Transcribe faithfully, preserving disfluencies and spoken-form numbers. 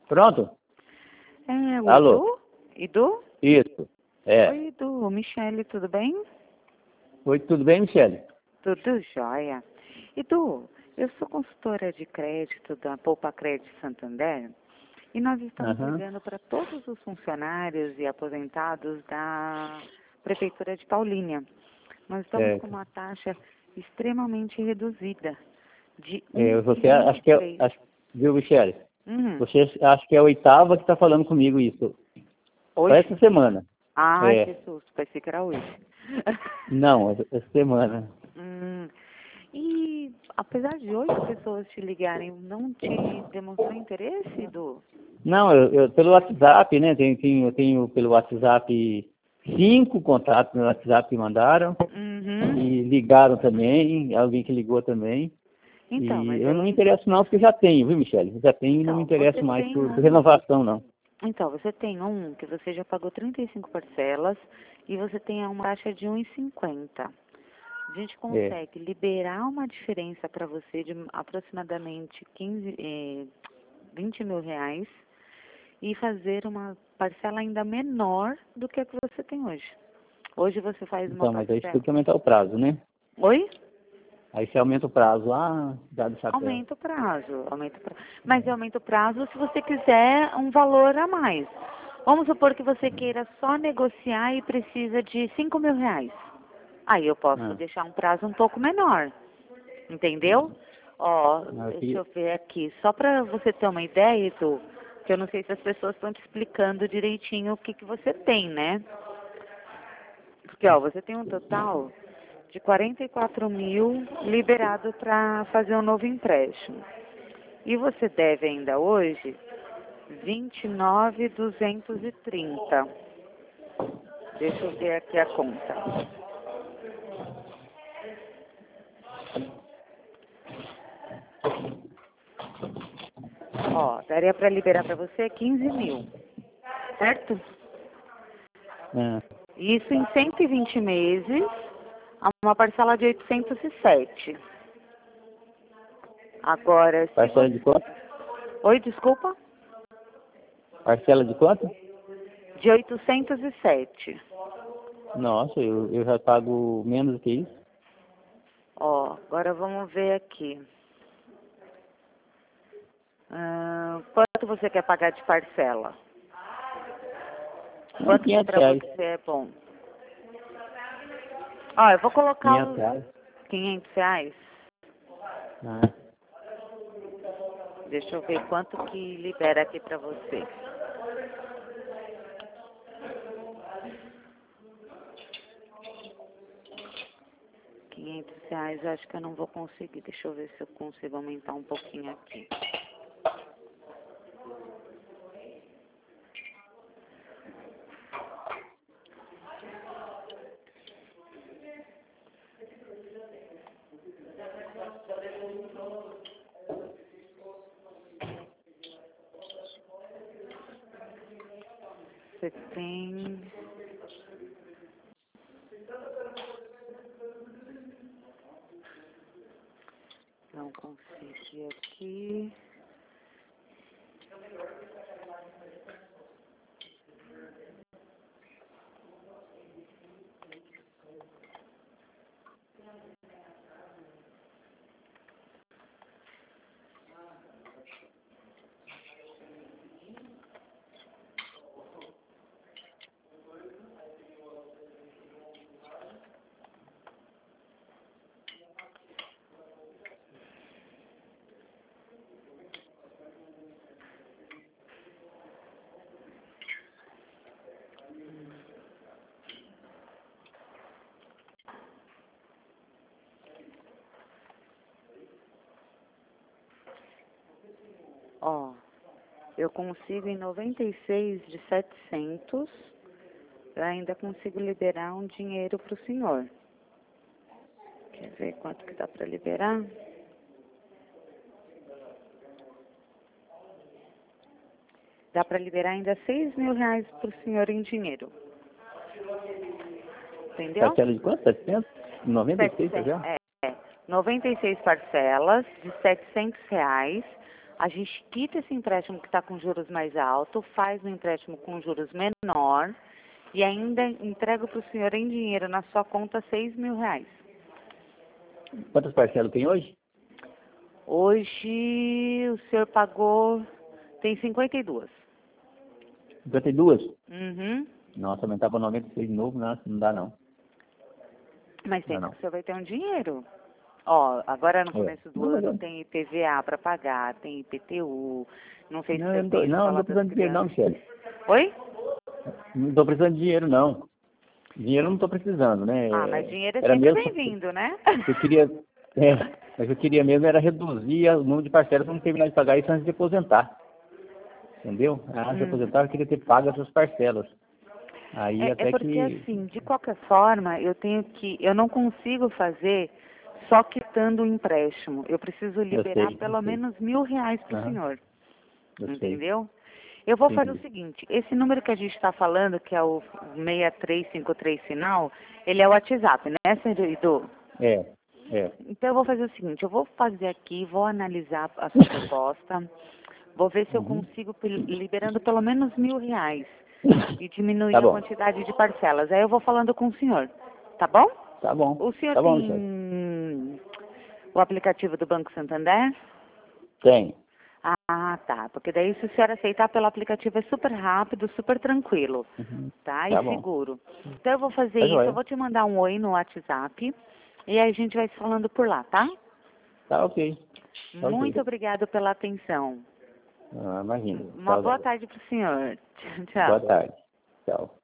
Pronto? É, o Alô? Edu? Edu? Isso. É. Oi, Edu. Michele, tudo bem? Oi, tudo bem, Michele? Tudo jóia. Edu, eu sou consultora de crédito da Poupa Crédito Santander e nós estamos Aham. ligando para todos os funcionários e aposentados da Prefeitura de Paulínia. Nós estamos com Certo. uma taxa extremamente reduzida, de É, você acho que é, um vírgula vinte e três. acho, viu, Michele? Uhum. Você acha que é a oitava que está falando comigo isso. Só Hoje? essa semana. Ai, que É. susto, pensei que era hoje. Não, essa semana. Hum, e apesar de oito pessoas te ligarem, não te demonstrou interesse, Edu? Não, eu, eu pelo WhatsApp, né? Tenho, tenho, eu tenho pelo WhatsApp cinco contatos no WhatsApp que mandaram. Uhum. E ligaram também, alguém que ligou também. Então, E mas eu não me aí, interesso não, porque eu já tenho, viu, Michele? Eu já tenho e não me então, interesso você mais tem por, por um, renovação, não. então, você tem um que você já pagou trinta e cinco parcelas e você tem uma taxa de um e cinquenta. A gente É. consegue liberar uma diferença para você de aproximadamente quinze, eh, vinte mil reais e fazer uma parcela ainda menor do que a que você tem hoje. Hoje você faz uma Então, mas aí você parcela. tem que aumentar o prazo, né? Oi? Aí você aumenta o prazo lá, dá do chapéu. Aumenta o prazo, aumenta o prazo. Mas aumenta o prazo se você quiser um valor a mais. Vamos supor que você queira só negociar e precisa de cinco mil reais. Aí eu posso Ah, deixar um prazo um pouco menor. Entendeu? Ó, ah, deixa que- eu ver aqui. Só para você ter uma ideia, Edu, que eu não sei se as pessoas estão te explicando direitinho o que, que você tem, né? Porque, ó, você tem um total de quarenta e quatro mil liberado para fazer um novo empréstimo. E você deve ainda hoje vinte e nove mil duzentos e trinta. Deixa eu ver aqui a conta. Ó, daria para liberar para você quinze mil, certo? ah, Isso em cento e vinte meses, a uma parcela de oitocentos e sete. Agora, se parcela de você... quanto? Oi, desculpa? Parcela de quanto? De oitocentos e sete. Nossa, eu, eu já pago menos do que isso. Ó, agora vamos ver aqui. Ah, quanto você quer pagar de parcela? Não, Quanto que quinhentos pra reais. você é bom? Ó, eu vou colocar quinhentos os reais. quinhentos reais. Ah, Deixa eu ver quanto que libera aqui pra você. quinhentos reais, acho que eu não vou conseguir. Deixa eu ver se eu consigo aumentar um pouquinho aqui. Você tem... Não consegui aqui. Ó, eu consigo em noventa e seis de setecentos. Eu ainda consigo liberar um dinheiro pro senhor. Quer ver quanto que dá pra liberar? Dá para liberar ainda seis mil reais pro senhor em dinheiro. Entendeu? parcela de quanto? setecentos? noventa e seis setecentos, já? é, é, noventa e seis parcelas de setecentos reais, A gente quita esse empréstimo que está com juros mais altos, faz um empréstimo com juros menor e ainda entrega para o senhor em dinheiro na sua conta seis mil reais. Quantas parcelas tem hoje? Hoje o senhor pagou, tem cinquenta e duas. cinquenta e duas? Uhum. Nossa, aumentar para noventa e seis de novo, não, não dá não. Mas tem Não, que não. o senhor vai ter um dinheiro. Ó, agora no É. começo do Não, mas ano eu- tem I P V A para pagar, tem I P T U, não sei se Não, você eu não tô, tem não, eu não escola tô das precisando de dinheiro não, crianças. Michele. Oi? Não estou precisando de dinheiro não. Dinheiro eu não estou precisando, né? Ah, mas É, dinheiro é Era sempre mesmo, bem-vindo, né? eu queria, é, mas eu queria mesmo era reduzir o número de parcelas para não terminar de pagar isso antes de aposentar. Entendeu? Antes de Hum. aposentar eu queria ter pago essas parcelas. Aí É, é até porque que... assim, de qualquer forma, eu tenho que, eu não consigo fazer só quitando o empréstimo. Eu preciso Eu liberar sei, eu pelo sei. menos mil reais para o Aham, senhor. eu sei. Entendeu? Eu vou fazer o Entendi. seguinte, esse número que a gente está falando, que é o seis três cinco três final, ele é o WhatsApp, né, senhor Edu? É, é. Então eu vou fazer o seguinte, eu vou fazer aqui, vou analisar a sua proposta, vou ver se eu Uhum. consigo pel- liberando pelo menos mil reais e Tá diminuir a bom, quantidade de parcelas. Aí eu vou falando com o senhor, tá bom? tá bom, O senhor tá bom, Michele. tem o aplicativo do Banco Santander? Tem. Ah, tá. Porque daí se o senhor aceitar pelo aplicativo é super rápido, super tranquilo, Uhum. tá? E Tá bom. seguro. Então eu vou fazer Tá isso, eu joia. vou te mandar um oi no WhatsApp e aí a gente vai se falando por lá, tá? Tá ok. Tá ok. Muito obrigado pela atenção. Ah, imagina. Uma Tchau, boa Zé. tarde para o senhor. Tchau. Boa tarde. Tchau.